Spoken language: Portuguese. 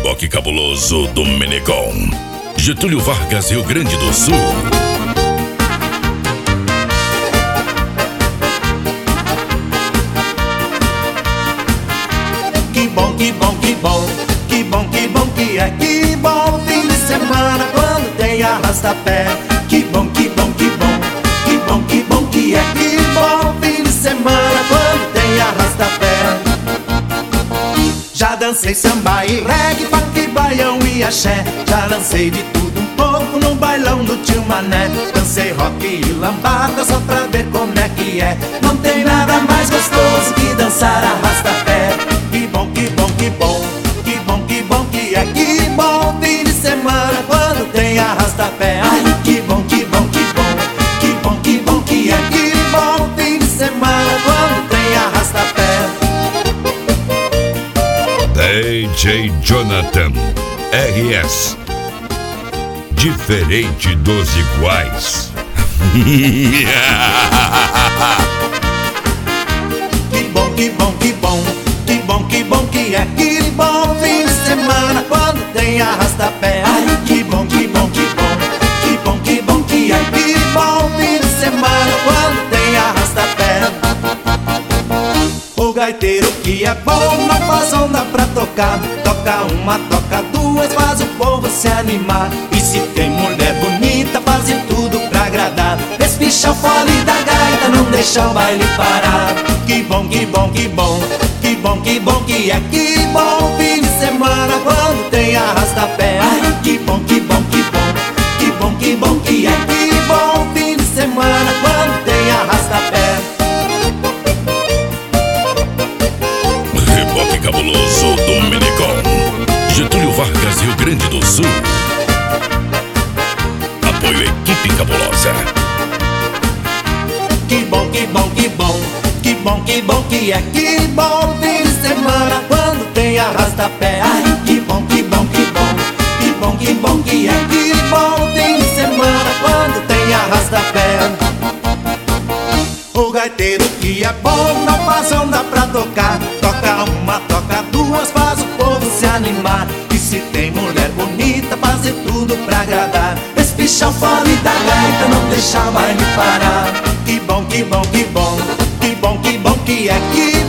Reboque Cabuloso do Menegão. Getúlio Vargas, Rio Grande do Sul. Que bom, que bom, que bom, que bom, que bom que é. Que bom fim de semana quando tem arrasta-pé. Que bom, que bom, que bom, que bom, que bom que é. Que bom fim de semana quando tem arrasta-pé. Já dancei samba e reggae, funk, baião e axé. Já lancei de tudo um pouco no bailão do tio Mané. Dancei rock e lambada só pra ver como é que é. Não tem nada mais gostoso que dançar arrasta-pé. Que bom, que bom, que bom, que bom, que bom que é. Que bom fim de semana quando tem arrasta-pé. Ai, que bom, que bom, que bom, que bom, que bom que é. Que bom fim de semana quando tem arrasta-pé. DJ Jonathan RS, diferente dos iguais. Que bom, que bom, que bom, que bom, que bom que é. Que bom fim de semana quando tem arrasta-pé. Ai, que bom, que bom, que bom, que bom, que bom que é. Que bom fim de semana quando tem arrasta-pé. O gaiteiro que é bom não faz onda pra tocar. Toca uma, toca duas, faz o povo se animar. E se tem mulher bonita, faz de tudo pra agradar. Espicha o fole da gaita, não deixa o baile parar. Que bom, que bom, que bom, que bom, que bom que é. Que bom fim de semana quando tem arrasta-pé. Ai, que bom, que bom, que bom, que bom, que bom que é. Que bom fim de semana quando tem arrasta-pé. Reboque Cabuloso do Menegão. Getúlio Vargas, Rio Grande do Sul. Apoio Equipe Cabulosa. Que bom, que bom, que bom, que bom, que bom que é. Que bom fim de semana quando tem arrasta-pé. Ai, que bom, que bom, que bom, que bom, que bom que é. Que bom fim de semana quando tem arrasta-pé. O gaiteiro que é bom não faz onda pra tocar. Toca uma, toca duas, faz o povo se animar. E se tem mulher bonita, faz de tudo pra agradar. Espicha o fole da gaita, não deixa o baile parar. Que bom, que bom, que bom, que bom, que bom que é. Que